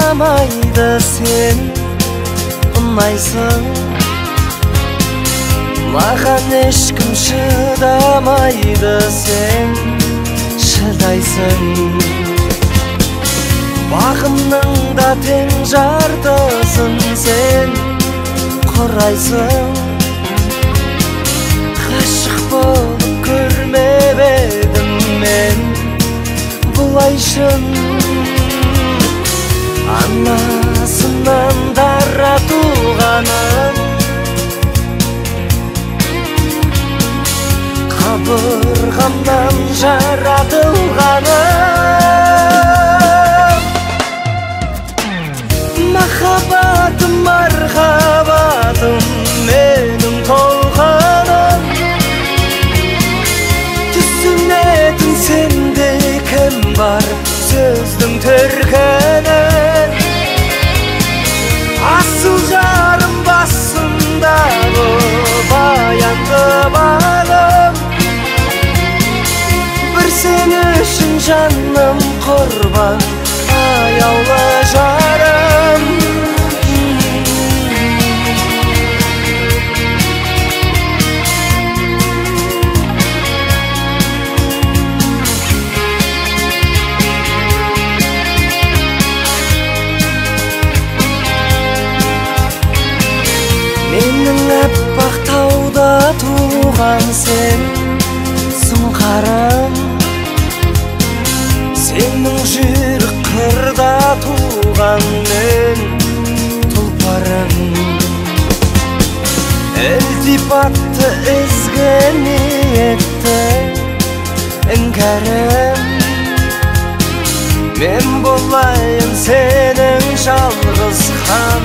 шыдамайды сен ұнайсың, маған ешкім шыдамайды сен шыдайсың. Бағымның да тең жартысын сен құрайсың. Ғашық болып көрмеп едім мен бұлай шын. Анасынан дара туғаным, қабырғамнан жаратылғаным. Махаббатым, мархабатым, менің толқыным. Түсінетін сенде кім бар сөздің төркінін. Асыл жарым басындағы баянды бағым. Бір сен үшін жаным құрбан, аяулы жарым. Менің әппақ тауда туған сен сұңқарым, сенің жүйрік қырда туған мен тұлпарым. Ілтипатты ізгі ниетті іңкәрім, мен болайын сенің жалғыз хан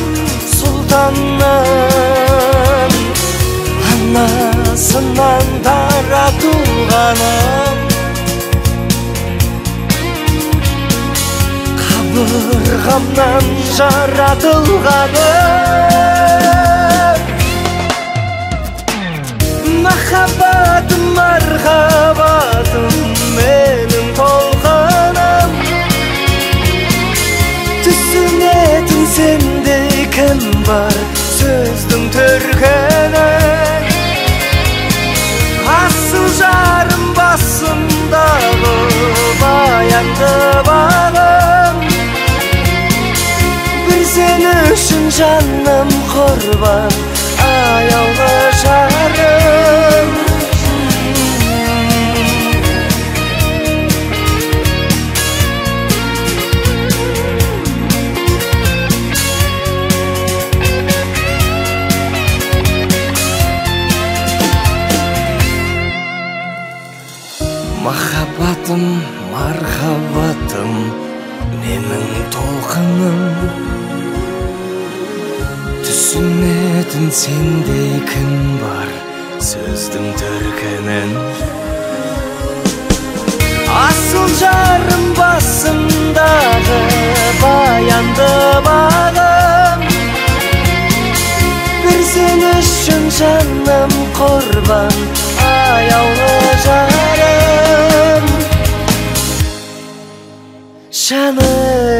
сұлтаным. Анасынан дара туғаным, қабырғамнан жаратылғаным. Махаббатым, мархабатым, менің толқыным. Түсінетін сенде кім бар сөздің төркінін. Асыл жарым басымдағы баянды бағым. Бір сен үшін жаным құрбан, аяулы жарым. Махаббатым, мархаббатым, менің толқыным. Түсінетін сендей кім бар сөздің төркінін. Асыл жарым басымдағы баянды бағым. Бір сен үшін жаным құрбан, аяулы жарым. Жаным